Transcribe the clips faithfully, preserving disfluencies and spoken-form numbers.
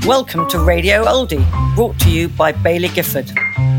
Welcome to Radio Oldie, brought to you by Baillie Gifford.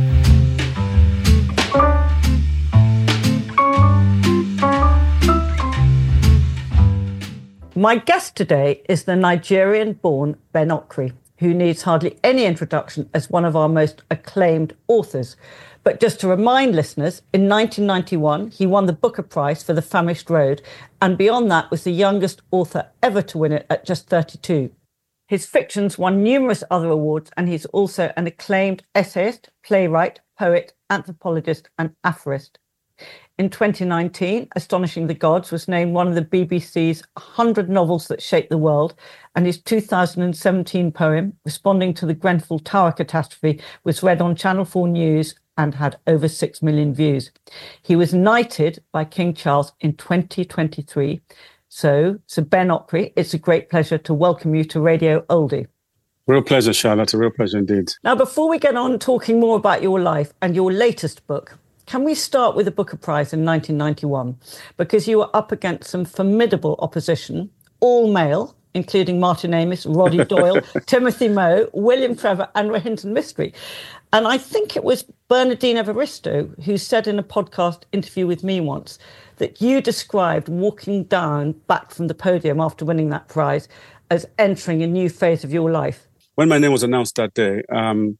My guest today is the Nigerian-born Ben Okri, who needs hardly any introduction as one of our most acclaimed authors. But just to remind listeners, in nineteen ninety-one, he won the Booker Prize for The Famished Road, and beyond that was the youngest author ever to win it at just thirty-two. His fictions won numerous other awards, and he's also an acclaimed essayist, playwright, poet, anthropologist, and aphorist. In twenty nineteen, Astonishing the Gods was named one of the B B C's one hundred novels that shaped the world, and his two thousand seventeen poem, responding to the Grenfell Tower catastrophe, was read on Channel four News and had over six million views. He was knighted by King Charles in twenty twenty-three. So, Sir Ben Okri, it's a great pleasure to welcome you to Radio Oldie. Real pleasure, Charlotte. A real pleasure indeed. Now, before we get on talking more about your life and your latest book, can we start with the Booker Prize in nineteen ninety-one? Because you were up against some formidable opposition, all male, including Martin Amis, Roddy Doyle, Timothy Moe, William Trevor and Rohinton Mistry. And I think it was Bernardine Evaristo who said in a podcast interview with me once that you described walking down back from the podium after winning that prize as entering a new phase of your life. When my name was announced that day, um,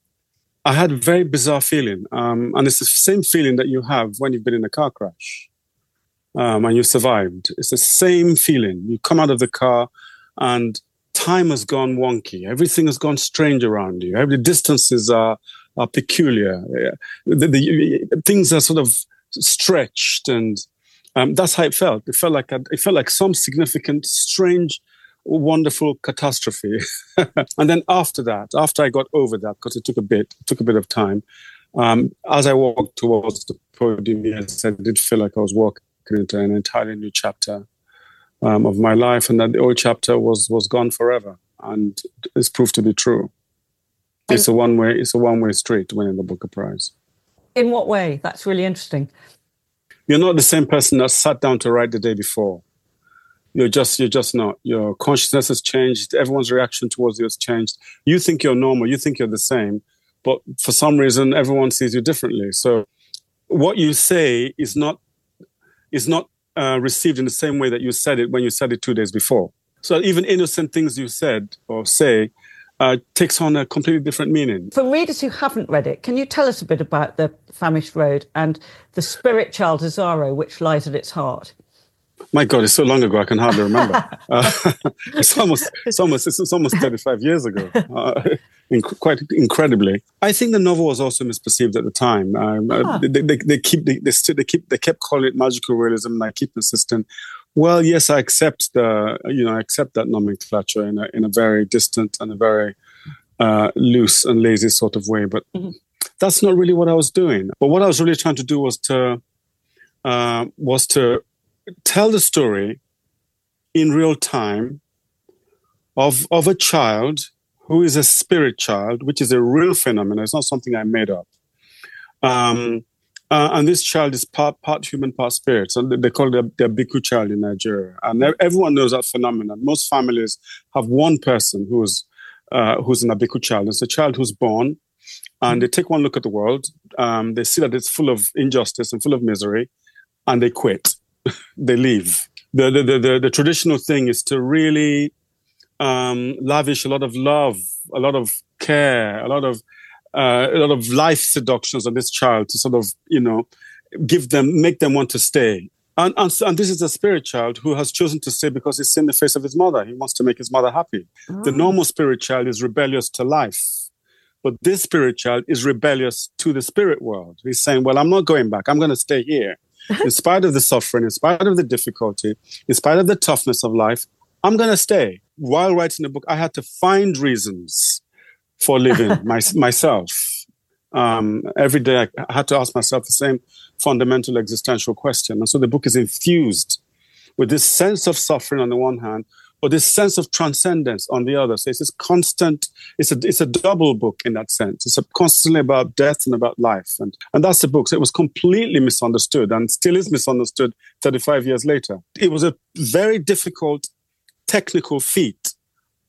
I had a very bizarre feeling. Um, and it's the same feeling that you have when you've been in a car crash um, and you survived. It's the same feeling. You come out of the car and time has gone wonky. Everything has gone strange around you. Every distances are, are peculiar. The, the, things are sort of stretched, and um, that's how it felt. It felt like a, it felt like some significant, strange, wonderful catastrophe. And then after that, after I got over that, because it took a bit, it took a bit of time. Um, as I walked towards the podium, yes, I did feel like I was walking into an entirely new chapter um, of my life, and that the old chapter was was gone forever, and it's proved to be true. It's a one way, it's a one way street winning the Booker Prize. In what way? That's really interesting. You're not the same person that sat down to write the day before. You're just, you're just not. Your consciousness has changed. Everyone's reaction towards you has changed. You think you're normal. You think you're the same. But for some reason, everyone sees you differently. So what you say is not, is not uh, received in the same way that you said it when you said it two days before. So even innocent things you said or say uh, takes on a completely different meaning. For readers who haven't read it, can you tell us a bit about The Famished Road and the spirit child Azaro, which lies at its heart? My God, it's so long ago I can hardly remember. uh, it's almost, it's almost, it's almost thirty-five years ago. Uh, inc- quite incredibly, I think the novel was also misperceived at the time. Um, ah. they, they, they keep, they, they, still, they keep, they kept calling it magical realism, and I keep insisting. Well, yes, I accept the, you know, I accept that nomenclature in a in a very distant and a very uh, loose and lazy sort of way, but mm-hmm. that's not really what I was doing. But what I was really trying to do was to, uh, was to. tell the story in real time of of a child who is a spirit child, which is a real phenomenon. It's not something I made up. Um, uh, and this child is part part human, part spirit. So they call it the Bikku child in Nigeria. And everyone knows that phenomenon. Most families have one person who's uh, who's an Bikku child. It's a child who's born, and they take one look at the world. Um, they see that it's full of injustice and full of misery, and they quit. They leave. The, the the the the traditional thing is to really um, lavish a lot of love, a lot of care, a lot of uh, a lot of life seductions on this child to sort of, you know, give them, make them want to stay. And and, and this is a spirit child who has chosen to stay because he's seen the face of his mother. He wants to make his mother happy. Oh. The normal spirit child is rebellious to life. But this spirit child is rebellious to the spirit world. He's saying, well, I'm not going back. I'm going to stay here. In spite of the suffering, in spite of the difficulty, in spite of the toughness of life, I'm going to stay. While writing the book, I had to find reasons for living my, myself. Um, every day I had to ask myself the same fundamental existential question. And so the book is infused with this sense of suffering on the one hand, but this sense of transcendence on the other. So it's this constant, it's a it's a double book in that sense. It's a constantly about death and about life. And, and that's the book. So it was completely misunderstood and still is misunderstood thirty-five years later. It was a very difficult technical feat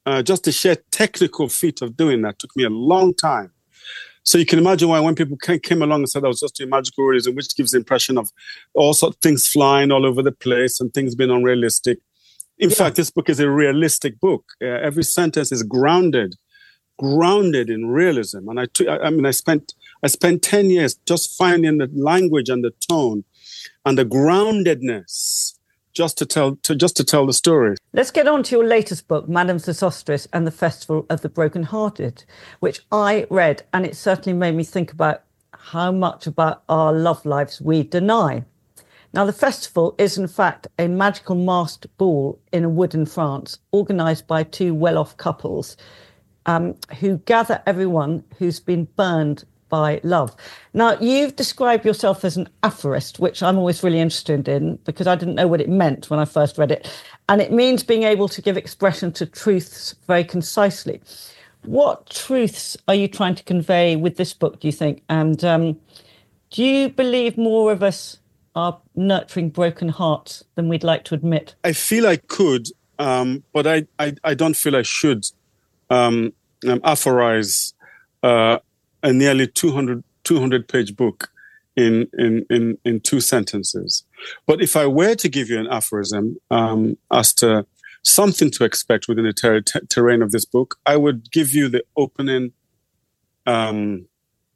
Uh, just the sheer technical feat of doing that took me a long time. So you can imagine why when people came along and said I was just doing magical realism, which gives the impression of all sorts of things flying all over the place and things being unrealistic. In yeah. fact, this book is a realistic book. Uh, every sentence is grounded, grounded in realism. And I, t- I mean, I spent I spent ten years just finding the language and the tone and the groundedness just to tell to just to tell the story. Let's get on to your latest book, Madame Sosostris and the Festival of the Broken-Hearted, which I read, and it certainly made me think about how much about our love lives we deny. Now, the festival is, in fact, a magical masked ball in a wood in France, organised by two well-off couples um, who gather everyone who's been burned by love. Now, you've described yourself as an aphorist, which I'm always really interested in because I didn't know what it meant when I first read it. And it means being able to give expression to truths very concisely. What truths are you trying to convey with this book, do you think? And um, do you believe more of us are nurturing broken hearts than we'd like to admit? I feel I could, um, but I, I, I don't feel I should um, um, aphorize uh, a nearly two hundred page book in, in, in, in two sentences. But if I were to give you an aphorism um, as to something to expect within the ter- ter- terrain of this book, I would give you the opening um,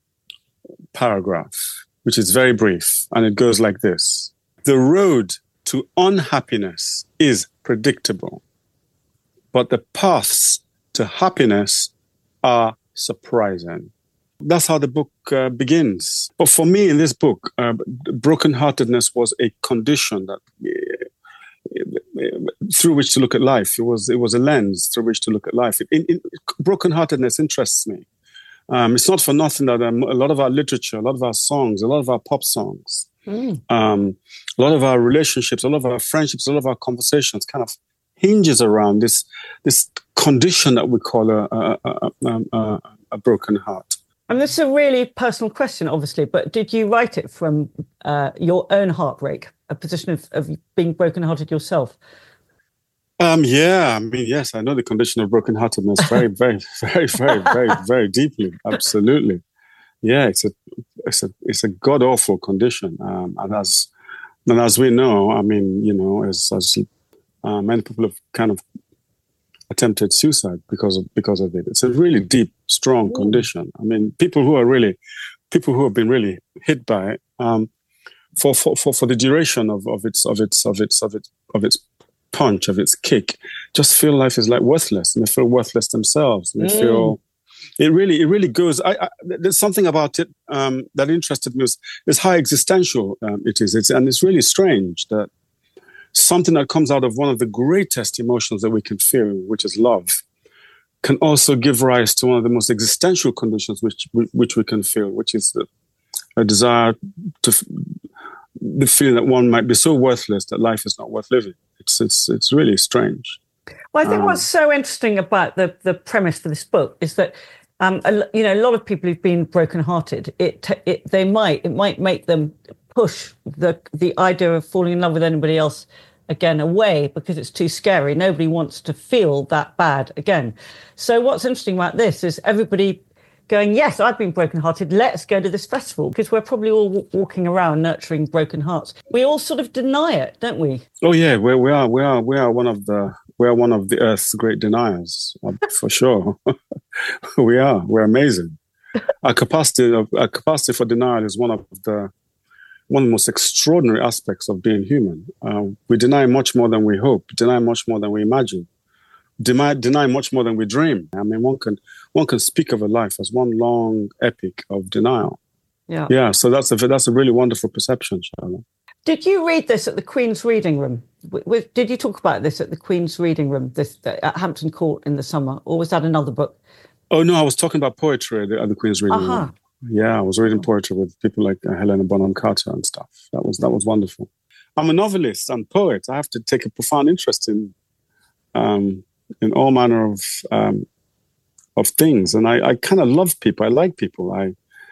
paragraph, which is very brief, and it goes like this. The road to unhappiness is predictable, but the paths to happiness are surprising. That's how the book uh, begins. But for me, in this book, uh, brokenheartedness was a condition that uh, through which to look at life. It was it was a lens through which to look at life. It, it, it, brokenheartedness interests me. Um, it's not for nothing that um, a lot of our literature, a lot of our songs, a lot of our pop songs, mm. um, a lot of our relationships, a lot of our friendships, a lot of our conversations kind of hinges around this this condition that we call a, a, a, a, a, a broken heart. And this is a really personal question, obviously, but did you write it from uh, your own heartbreak, a position of, of being brokenhearted yourself? Um, yeah, I mean, yes, I know the condition of brokenheartedness very, very, very, very, very, very deeply. Absolutely. Yeah, it's a, it's a, it's a god awful condition. Um, and as, and as we know, I mean, you know, as, as uh, many people have kind of attempted suicide because of, because of it. It's a really deep, strong condition. I mean, people who are really, people who have been really hit by it, um, for, for, for, for the duration of, of its, of its, of its, of its, of its punch, of its kick, just feel life is like worthless, and they feel worthless themselves. And they mm. feel it really, it really goes. I, I, there's something about it um, that interested me is, is how existential um, it is. It's, and it's really strange that something that comes out of one of the greatest emotions that we can feel, which is love, can also give rise to one of the most existential conditions which which we can feel, which is the, a desire to the feeling that one might be so worthless that life is not worth living. It's it's it's really strange. Well, I think um, what's so interesting about the the premise for this book is that um, a, you know, a lot of people who've been brokenhearted, it it they might it might make them push the the idea of falling in love with anybody else again away because it's too scary. Nobody wants to feel that bad again. So what's interesting about this is everybody going, yes, I've been brokenhearted, let's go to this festival, because we're probably all w- walking around nurturing broken hearts. We all sort of deny it, don't we? Oh yeah, we we are we are we are one of the we are one of the Earth's great deniers, for sure. we are. We're amazing. Our capacity of our capacity for denial is one of the one of the most extraordinary aspects of being human. Uh, we deny much more than we hope, deny much more than we imagine, deny, deny much more than we dream. I mean, one can one can speak of a life as one long epic of denial. Yeah, yeah. So that's a that's a really wonderful perception, Charlotte. Did you read this at the Queen's Reading Room? W- did you talk about this at the Queen's Reading Room this at Hampton Court in the summer, or was that another book? Oh no, I was talking about poetry at the, at the Queen's Reading uh-huh. Room. Yeah, I was reading poetry with people like uh, Helena Bonham Carter and stuff. That was that was wonderful. I'm a novelist and poet. I have to take a profound interest in um, in all manner of um, of things, and I, I kind of love people. I like people. I,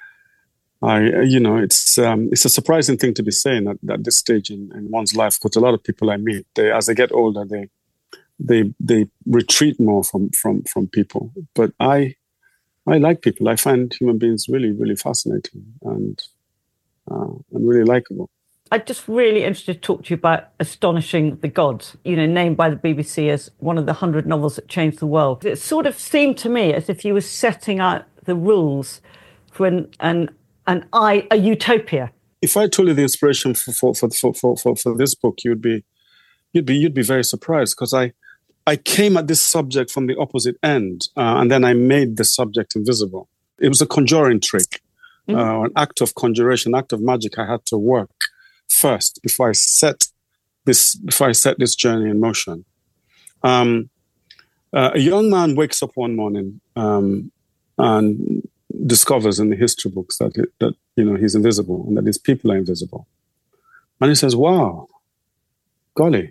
I, you know, it's um, it's a surprising thing to be saying at, at this stage in, in one's life. Because a lot of people I meet, they, as they get older, they they they retreat more from from from people. But I I like people. I find human beings really really fascinating and uh, and really likable. I'm just really interested to talk to you about Astonishing the Gods, you know, named by the B B C as one of the hundred novels that changed the world. It sort of seemed to me as if you were setting out the rules for an an, an I, a utopia. If I told you the inspiration for for for for for, for this book, you'd be you'd be you'd be very surprised, because I I came at this subject from the opposite end, uh, and then I made the subject invisible. It was a conjuring trick, mm-hmm. uh, an act of conjuration, act of magic. I had to work first before I set this before I set this journey in motion. Um, uh, a young man wakes up one morning um, and discovers in the history books that that you know he's invisible and that his people are invisible, and he says, "Wow, golly,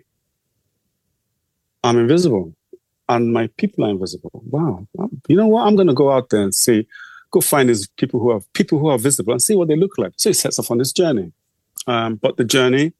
I'm invisible, and my people are invisible. Wow, you know what? I'm going to go out there and see, go find these people who are people who are visible and see what they look like." So he sets off on this journey. Um, but the journey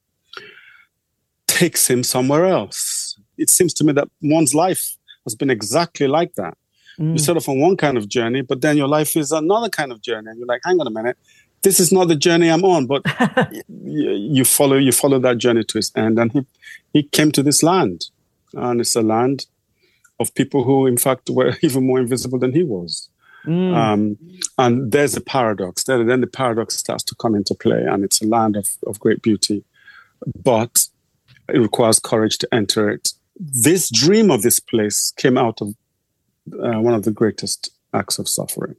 takes him somewhere else. It seems to me that one's life has been exactly like that. Mm. You set off on one kind of journey, but then your life is another kind of journey. And you're like, hang on a minute, this is not the journey I'm on. But you, you follow you follow that journey to its end. And he, he came to this land. And it's a land of people who, in fact, were even more invisible than he was. Mm. Um, and there's a paradox. Then, then the paradox starts to come into play, and it's a land of, of great beauty. But it requires courage to enter it. This dream of this place came out of uh, one of the greatest acts of suffering.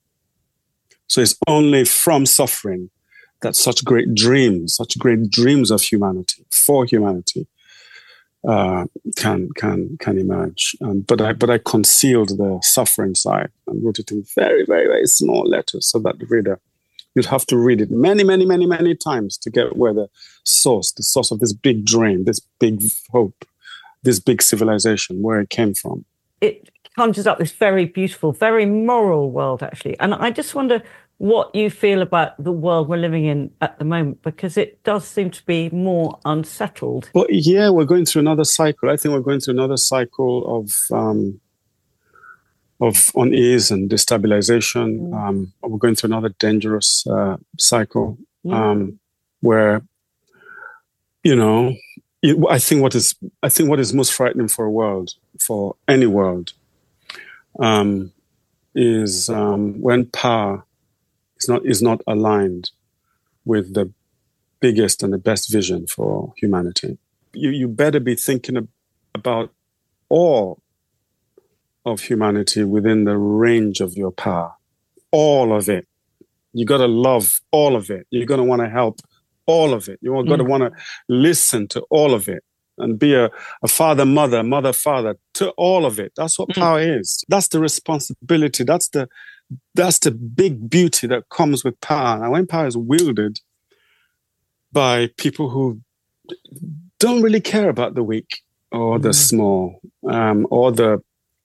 So it's only from suffering that such great dreams, such great dreams of humanity, for humanity, Uh, can can can emerge, um, but I but I concealed the suffering side and wrote it in very very very small letters so that the reader, you'd have to read it many many many many times to get where the source, the source of this big dream, this big hope, this big civilization, where it came from. It conjures up this very beautiful, very moral world, actually, and I just wonder what you feel about the world we're living in at the moment, because it does seem to be more unsettled. Well, yeah, we're going through another cycle. I think we're going through another cycle of um, of unease and destabilization. Mm. Um, we're going through another dangerous uh, cycle mm. um, where, you know, it, I think what is I think what is most frightening for a world, for any world, um, is um, when power is not is not aligned with the biggest and the best vision for humanity. You you better be thinking about all of humanity within the range of your power, all of it. You got to love all of it. You're going to want to help all of it. You're going to mm. want to listen to all of it and be a, a father, mother, mother, father to all of it. That's what mm. power is. That's the responsibility. That's the that's the big beauty that comes with power. And when power is wielded by people who don't really care about the weak or the mm. small um, or the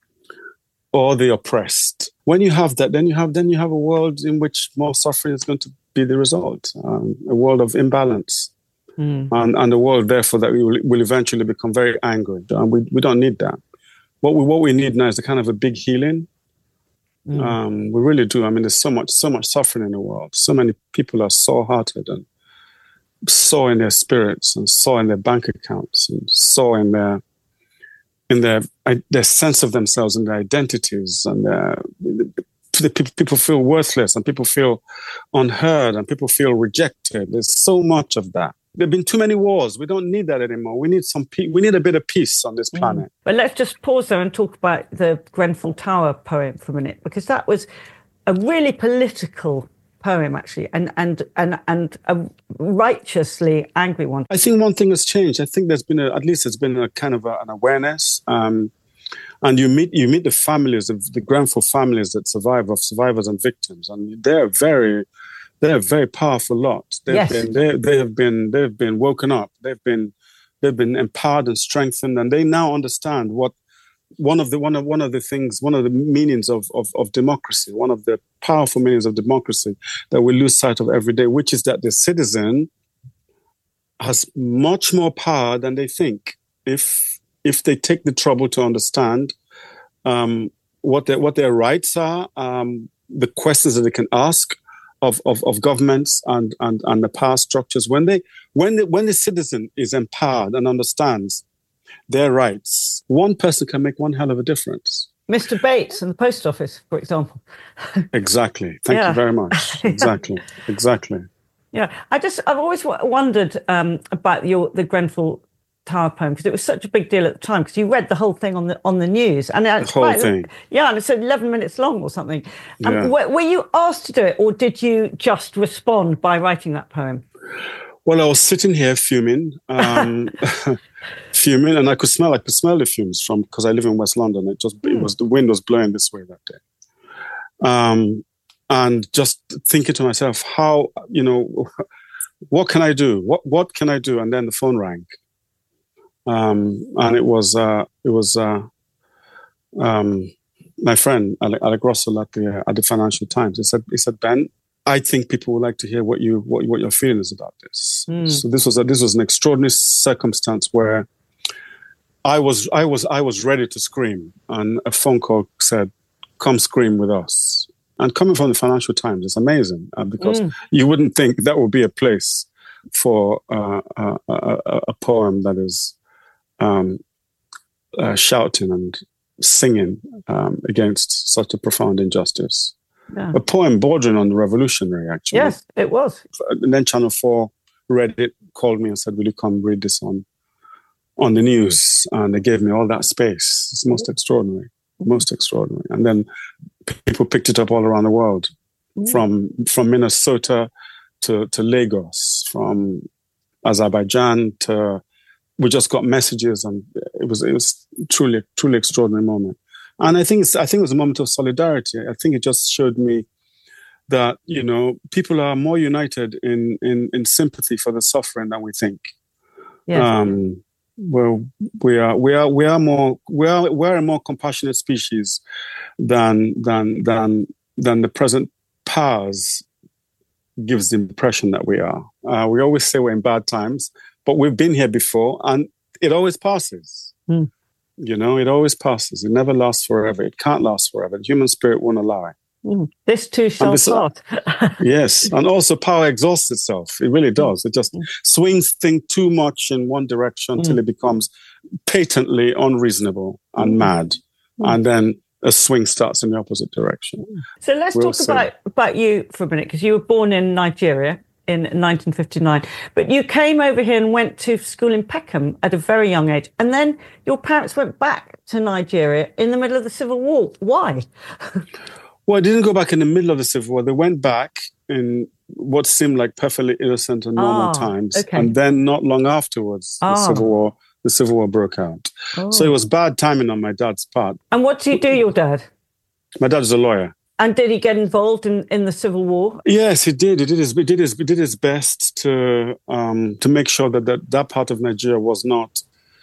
or the oppressed, when you have that, then you have then you have a world in which more suffering is going to be the result. Um, a world of imbalance, mm. and and a world therefore that we will, will eventually become very angry. And we we don't need that. What we what we need now is a kind of a big healing. Mm. Um, we really do. I mean, there's so much so much suffering in the world. So many people are sore-hearted and sore in their spirits and sore in their bank accounts and sore in their in their their sense of themselves and their identities, and their, the, people feel worthless and people feel unheard and people feel rejected. There's so much of that. There have been too many wars. We don't need that anymore. We need some pe- we need a bit of peace on this planet. Mm. But let's just pause there and talk about the Grenfell Tower poem for a minute, because that was a really political poem, actually, and and and and a righteously angry one. I think one thing has changed. I think there's been a, at least there's been a kind of a, an awareness, um, and you meet you meet the families of the Grenfell families that survive, of survivors and victims, and they're very they're a very powerful lot. They've yes. been they they have been they've been woken up. They've been they've been empowered and strengthened, and they now understand what. One of the one of one of the things, one of the meanings of, of, of democracy, one of the powerful meanings of democracy that we lose sight of every day, which is that the citizen has much more power than they think if if they take the trouble to understand um, what their what their rights are, um, the questions that they can ask of, of, of governments and, and, and the power structures, when they when the, when the citizen is empowered and understands their rights, one person can make one hell of a difference. Mister Bates and the post office, for example. Exactly. Thank yeah. you very much. Exactly. Exactly. Yeah, I just I've always w- wondered um, about your the Grenfell Tower poem, because it was such a big deal at the time, because you read the whole thing on the on the news, and the whole quite, thing. Yeah, and it's eleven minutes long or something. Um, yeah. were, were you asked to do it, or did you just respond by writing that poem? Well, I was sitting here fuming, um, fuming, and I could smell I could smell the fumes from because I live in West London. It just mm. it was the wind was blowing this way that day, um, and just thinking to myself, how you know, what can I do? What what can I do? And then the phone rang. Um, and it was uh, it was uh, um, my friend Alec, Alec Russell at the uh, at the Financial Times. He said he said Ben, I think people would like to hear what you what what your feeling is about this. Mm. So this was a, this was an extraordinary circumstance where I was I was I was ready to scream, and a phone call said, "Come scream with us." And coming from the Financial Times, it's amazing uh, because mm. you wouldn't think that would be a place for uh, a, a, a poem that is. Um, uh, shouting and singing um, against such a profound injustice. Yeah. A poem bordering on the revolutionary, actually. Yes, it was. And then Channel four read it, called me and said, will you come read this on on the news? And they gave me all that space. It's most extraordinary, most extraordinary. And then people picked it up all around the world, mm. from from Minnesota to, to Lagos, from Azerbaijan to... We just got messages, and it was it was truly truly extraordinary moment. And I think it's I think it was a moment of solidarity. I think it just showed me that you know people are more united in in, in sympathy for the suffering than we think. Yeah. Um, well, we are we are we are more we are we are a more compassionate species than than than than the present powers gives the impression that we are. Uh, we always say we're in bad times. But we've been here before, and it always passes. Mm. You know, it always passes. It never lasts forever. It can't last forever. The human spirit won't allow it. Mm. This too shall this, pass. Yes, and also power exhausts itself. It really does. It just mm. swings things too much in one direction until mm. it becomes patently unreasonable and mm. mad, mm. and then a swing starts in the opposite direction. So let's we'll talk see. about about you for a minute, because you were born in Nigeria in nineteen fifty-nine. But you came over here and went to school in Peckham at a very young age. And then your parents went back to Nigeria in the middle of the Civil War. Why? Well, they didn't go back in the middle of the Civil War. They went back in what seemed like perfectly innocent and normal ah, times. Okay. And then not long afterwards, ah. the Civil War, the Civil War broke out. Oh. So it was bad timing on my dad's part. And what do you do, your dad? My dad is a lawyer. And did he get involved in, in the Civil War? Yes, he did. He did his he did his he did his best to um, to make sure that, that that part of Nigeria was not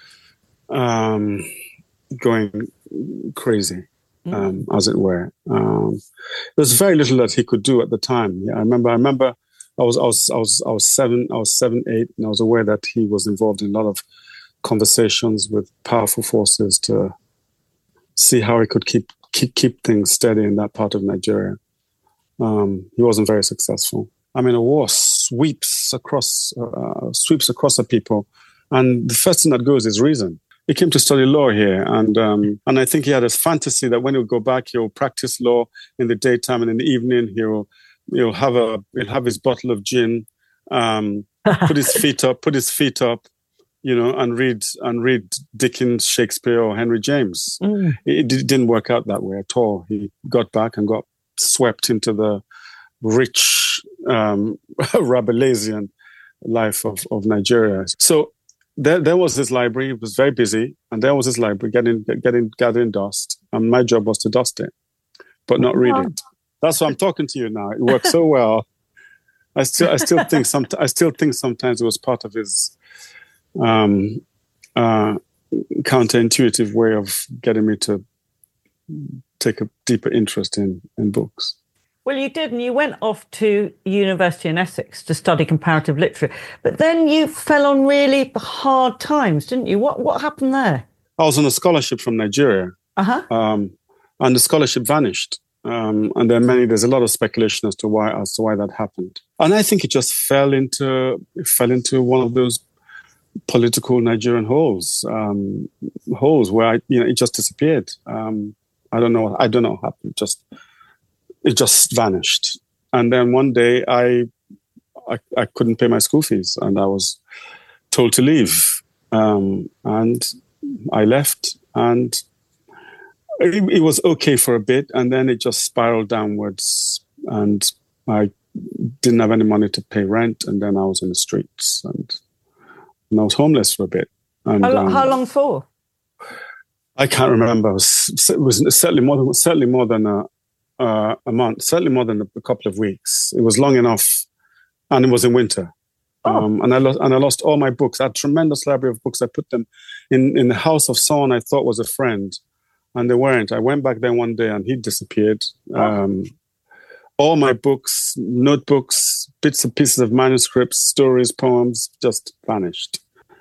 um, going crazy, um, mm. as it were. Um, there's very little that he could do at the time. Yeah, I remember. I remember. I was I was I was I was seven. I was seven, eight, and I was aware that he was involved in a lot of conversations with powerful forces to see how he could keep. Keep, keep things steady in that part of Nigeria. Um, he wasn't very successful. I mean, a war sweeps across uh, sweeps across the people, and the first thing that goes is reason. He came to study law here, and um, and I think he had this fantasy that when he'll go back, he'll practice law in the daytime, and in the evening he'll he'll have a he'll have his bottle of gin, um, put his feet up, put his feet up. You know, and read and read Dickens, Shakespeare, or Henry James. Mm. It, it didn't work out that way at all. He got back and got swept into the rich um, Rabelaisian life of, of Nigeria. So there, there was this library. It was very busy, and there was this library getting, getting, gathering dust, and my job was to dust it, but not read it. That's why I'm talking to you now. It worked so well. I still, I still think some, I still think sometimes it was part of his. Um, uh, counterintuitive way of getting me to take a deeper interest in, in books. Well, you did, and you went off to university in Essex to study comparative literature. But then you fell on really hard times, didn't you? What what happened there? I was on a scholarship from Nigeria, Uh-huh. um, and the scholarship vanished. Um, and there are many. There's a lot of speculation as to why as to why that happened. And I think it just fell into it fell into one of those political Nigerian holes, um, holes where I, you know, it just disappeared. Um, I don't know. I don't know what happened. Just it just vanished. And then one day I, I, I couldn't pay my school fees, and I was told to leave. Um, and I left, and it, it was okay for a bit, and then it just spiraled downwards, and I didn't have any money to pay rent, and then I was in the streets, and, and I was homeless for a bit. And, How, um, how long for? I can't remember. It was, it was certainly more than certainly more than a, uh, a month, certainly more than a couple of weeks. It was long enough, and it was in winter. Oh. Um, and I lost and I lost all my books. I had a tremendous library of books. I put them in, in the house of someone I thought was a friend, and they weren't. I went back there one day, and he disappeared. Oh. Um, all my books, notebooks, bits and pieces of manuscripts, stories, poems, just vanished.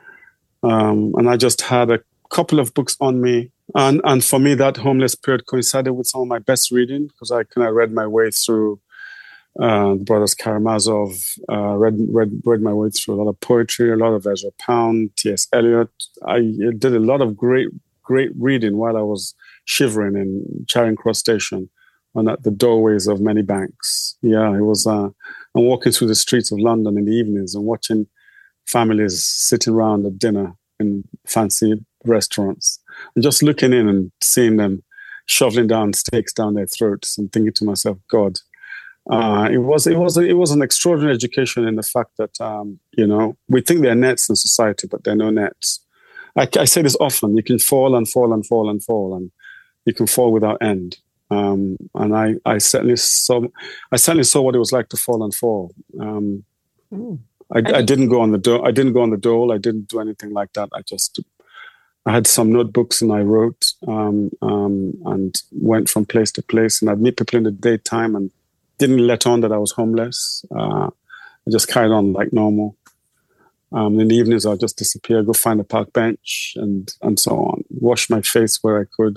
Um, and I just had a couple of books on me. And and for me, that homeless period coincided with some of my best reading, because I kind of read my way through uh, the Brothers Karamazov, uh, read, read read my way through a lot of poetry, a lot of Ezra Pound, T S Eliot. I did a lot of great, great reading while I was shivering in Charing Cross Station and at the doorways of many banks. Yeah, it was, uh, I'm walking through the streets of London in the evenings and watching families sitting around at dinner in fancy restaurants, and just looking in and seeing them shoveling down steaks down their throats, and thinking to myself, God, uh, it was it was it was an extraordinary education in the fact that um, you know, we think there are nets in society, but there are no nets. I, I say this often: you can fall and fall and fall and fall, and you can fall without end. Um, and I, I certainly saw I certainly saw what it was like to fall and fall. Um, Mm. I, I didn't go on the do- I didn't go on the dole. I didn't do anything like that. I just I had some notebooks and I wrote um, um, and went from place to place. And I'd meet people in the daytime and didn't let on that I was homeless. Uh, I just carried on like normal. Um, in the evenings, I'll just disappear, go find a park bench, and and so on. Wash my face where I could.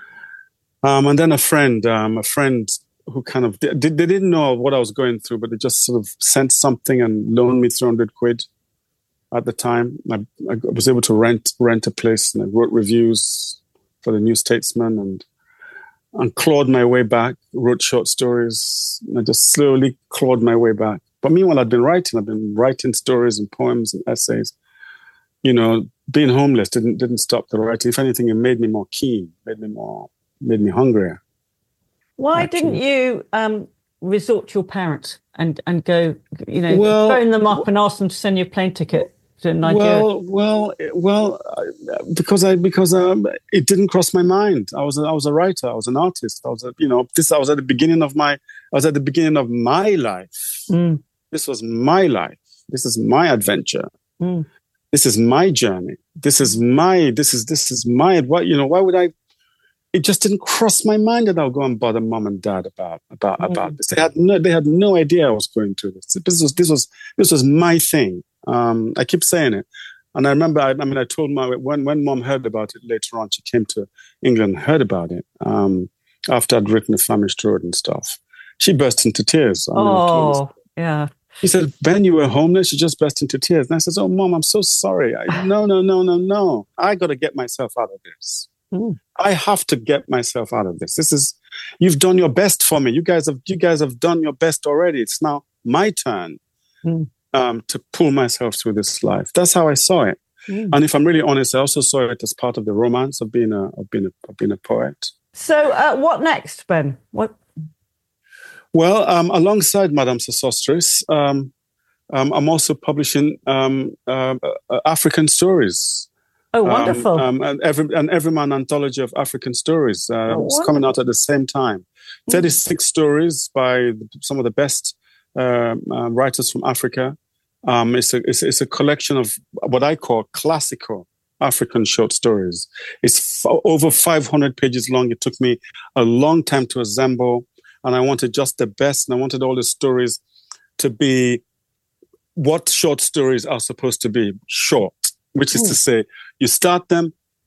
Um, and then a friend, um, a friend who kind of, they, they didn't know what I was going through, but they just sort of sent something and loaned me three hundred quid at the time. I, I was able to rent rent a place, and I wrote reviews for the New Statesman, and and clawed my way back, wrote short stories, and I just slowly clawed my way back. But meanwhile, I'd been writing. I've been writing stories and poems and essays. You know, being homeless didn't didn't stop the writing. If anything, it made me more keen, made me more, made me hungrier. Why Actually. didn't you um, resort to your parents and, and go, you know, Well, phone them up and ask them to send you a plane ticket to Nigeria? Well, well, well, uh, because I because um, it didn't cross my mind. I was a, I was a writer. I was an artist. I was a, you know this. I was at the beginning of my. I was at the beginning of my life. Mm. This was my life. This is my adventure. Mm. This is my journey. This is my. This is this is my. What you know? Why would I? It just didn't cross my mind that I'll go and bother mom and dad about about Mm. about this. They had no. They had no idea I was going through this. This was this was this was my thing. Um, I keep saying it, and I remember. I, I mean, I told my when when mom heard about it later on. She came to England, heard about it um, after I'd written The Famished Road and stuff. She burst into tears. I mean, Oh, yeah. She said, "Ben, you were homeless." She just burst into tears, and I said, "Oh, Mom, I'm so sorry. I, no, no, no, no, no. I got to get myself out of this. Mm. I have to get myself out of this. This is, you've done your best for me. You guys have, you guys have done your best already. It's now my turn Mm. um, to pull myself through this life." That's how I saw it. Mm. And if I'm really honest, I also saw it as part of the romance of being a of being a of being a poet. So, uh, what next, Ben? What? Well, um, alongside Madame Sosostris, um, um, I'm also publishing um, uh, uh, African stories. Oh, wonderful! Um, um, and every an Everyman anthology of African stories. Uh, Oh, it's coming out at the same time. thirty-six stories by some of the best uh, uh, writers from Africa. Um, it's a it's, it's a collection of what I call classical African short stories. It's f- over five hundred pages long. It took me a long time to assemble, and I wanted just the best. And I wanted all the stories to be what short stories are supposed to be: short, which is Mm. to say, you start them,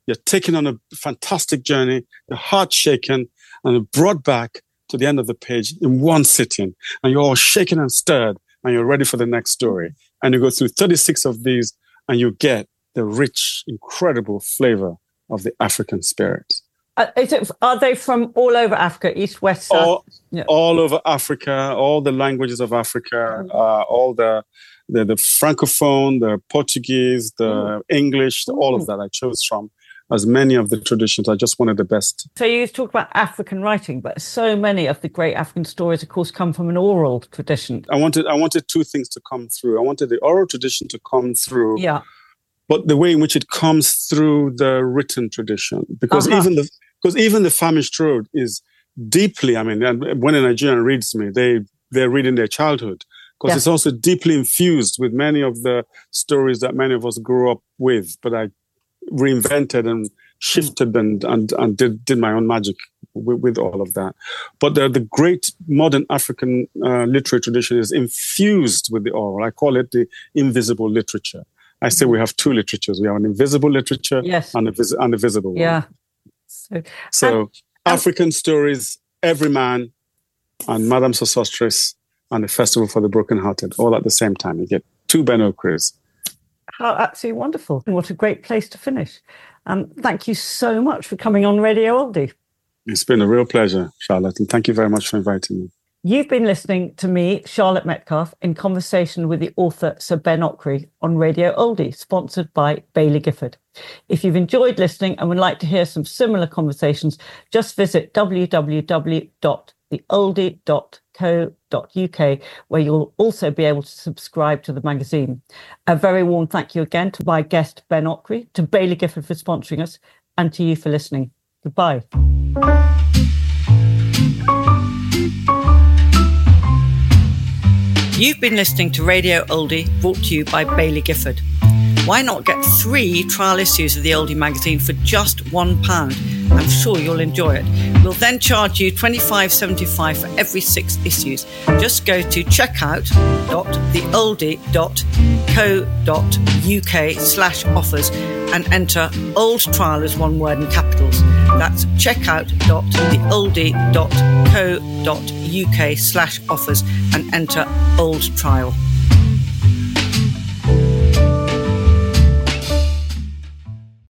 you're taken on a fantastic journey, your heart shaken, and brought back to the end of the page in one sitting, and you're all shaken and stirred, and you're ready for the next story. And you go through thirty-six of these, and you get the rich, incredible flavor of the African spirit. Uh, is it, are they from all over Africa, east, west, south? All, yeah. all over Africa, all the languages of Africa, uh, all the, the the Francophone, the Portuguese, the mm. English, mm. all of that I chose from. As many of the traditions, I just wanted the best. So you talk about African writing, but so many of the great African stories, of course, come from an oral tradition. I wanted, I wanted two things to come through. I wanted the oral tradition to come through, yeah, but the way in which it comes through the written tradition, because uh-huh. even the because even the famished road is deeply. I mean, when a Nigerian reads me, they they're reading their childhood, because yeah. it's also deeply infused with many of the stories that many of us grew up with, but I reinvented and shifted and and, and did, did my own magic with, with all of that. But the, the great modern African uh, literary tradition is infused with the oral. I call it the invisible literature. I say we have two literatures. We have an invisible literature yes. and, a vis- and a visible one. Yeah. So, so and, African and, stories, Every Man, and Madame Sosostris, and the Festival for the Brokenhearted, all at the same time. You get two Ben Okris. How absolutely wonderful. What a great place to finish. Um, thank you so much for coming on Radio Oldie. It's been a real pleasure, Charlotte, and thank you very much for inviting me. You've been listening to me, Charlotte Metcalfe, in conversation with the author Sir Ben Okri on Radio Oldie, sponsored by Baillie Gifford. If you've enjoyed listening and would like to hear some similar conversations, just visit w w w dot the oldie dot co dot u k, where you'll also be able to subscribe to the magazine. A very warm thank you again to my guest, Ben Okri, to Baillie Gifford for sponsoring us, and to you for listening. Goodbye. You've been listening to Radio Oldie, brought to you by Baillie Gifford. Why not get three trial issues of the Oldie magazine for just one pound? I'm sure you'll enjoy it. We'll then charge you twenty-five pounds seventy-five for every six issues. Just go to checkout dot the oldie dot co dot u k slash offers and enter old trial as one word in capitals. That's checkout dot the oldie dot co dot u k slash offers and enter old trial.